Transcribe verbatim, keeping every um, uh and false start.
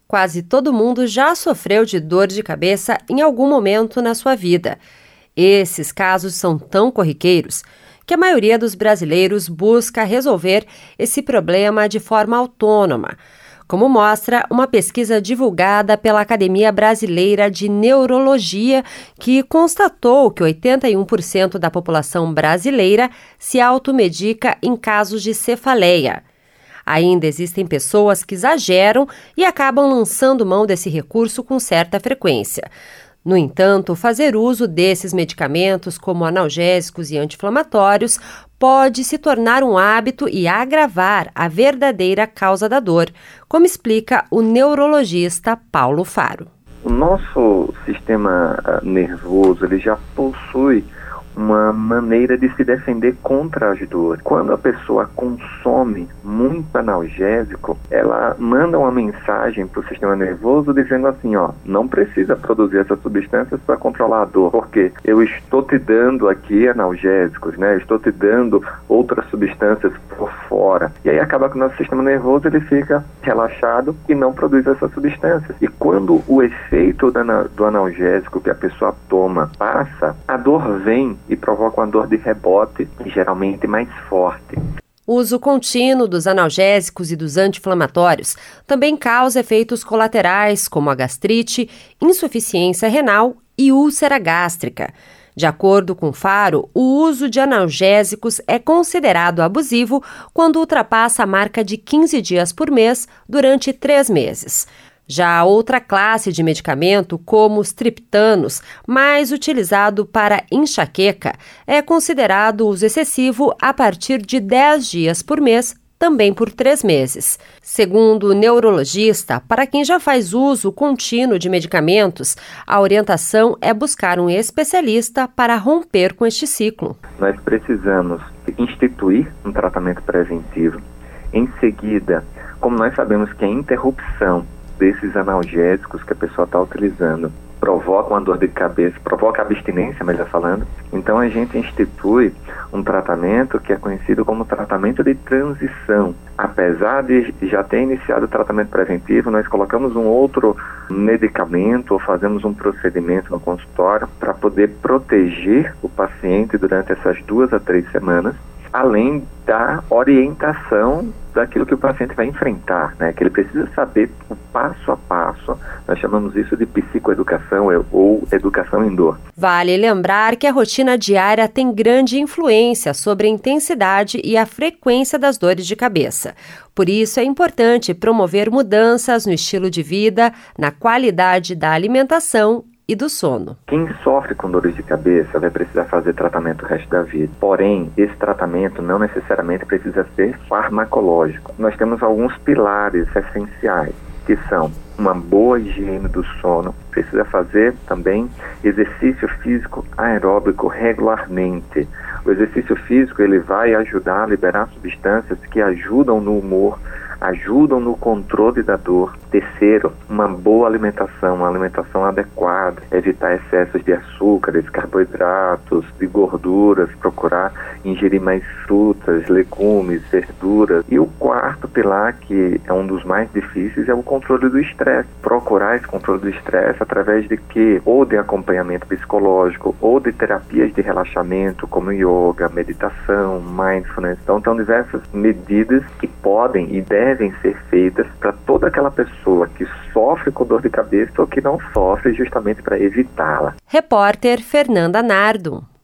Quase todo mundo já sofreu de dor de cabeça em algum momento na sua vida. Esses casos são tão corriqueiros que a maioria dos brasileiros busca resolver esse problema de forma autônoma, como mostra uma pesquisa divulgada pela Academia Brasileira de Neurologia, que constatou que oitenta e um por cento da população brasileira se automedica em casos de cefaleia. Ainda existem pessoas que exageram e acabam lançando mão desse recurso com certa frequência. No entanto, fazer uso desses medicamentos, como analgésicos e anti-inflamatórios, pode se tornar um hábito e agravar a verdadeira causa da dor, como explica o neurologista Paulo Faro. O nosso sistema nervoso ele já possui uma maneira de se defender contra as dores. Quando a pessoa consome muito analgésico, ela manda uma mensagem para o sistema nervoso dizendo assim, ó, não precisa produzir essas substâncias para controlar a dor, porque eu estou te dando aqui analgésicos, né? Eu estou te dando outras substâncias por fora. E aí acaba que o nosso sistema nervoso ele fica relaxado e não produz essas substâncias. E quando o efeito do analgésico que a pessoa toma passa, a dor vem e provoca uma dor de rebote, geralmente mais forte. O uso contínuo dos analgésicos e dos anti-inflamatórios também causa efeitos colaterais, como a gastrite, insuficiência renal e úlcera gástrica. De acordo com Faro, o uso de analgésicos é considerado abusivo quando ultrapassa a marca de quinze dias por mês durante três meses. Já a outra classe de medicamento, como os triptanos, mais utilizado para enxaqueca, é considerado uso excessivo a partir de dez dias por mês, também por três meses. Segundo o neurologista, para quem já faz uso contínuo de medicamentos, a orientação é buscar um especialista para romper com este ciclo. Nós precisamos instituir um tratamento preventivo. Em seguida, como nós sabemos que a interrupção desses analgésicos que a pessoa está utilizando provoca uma dor de cabeça, provoca abstinência, melhor falando. Então a gente institui um tratamento que é conhecido como tratamento de transição. Apesar de já ter iniciado o tratamento preventivo, nós colocamos um outro medicamento ou fazemos um procedimento no consultório para poder proteger o paciente durante essas duas a três semanas, além da orientação daquilo que o paciente vai enfrentar, né? Que ele precisa saber o passo a passo. Nós chamamos isso de psicoeducação ou educação em dor. Vale lembrar que a rotina diária tem grande influência sobre a intensidade e a frequência das dores de cabeça. Por isso é importante promover mudanças no estilo de vida, na qualidade da alimentação e do sono. Quem sofre com dores de cabeça vai precisar fazer tratamento o resto da vida. Porém, esse tratamento não necessariamente precisa ser farmacológico. Nós temos alguns pilares essenciais, que são uma boa higiene do sono, precisa fazer também exercício físico aeróbico regularmente. O exercício físico ele vai ajudar a liberar substâncias que ajudam no humor, ajudam no controle da dor. Terceiro, uma boa alimentação, uma alimentação adequada, evitar excessos de açúcares, carboidratos, de gorduras, procurar ingerir mais frutas, legumes, verduras. E o quarto pilar, que é um dos mais difíceis, é o controle do estresse. Procurar esse controle do estresse através de quê? Ou de acompanhamento psicológico, ou de terapias de relaxamento, como yoga, meditação, mindfulness. Então, são diversas medidas que podem e devem ser feitas para toda aquela pessoa que sofre com dor de cabeça ou que não sofre, justamente para evitá-la. Repórter Fernanda Nardo.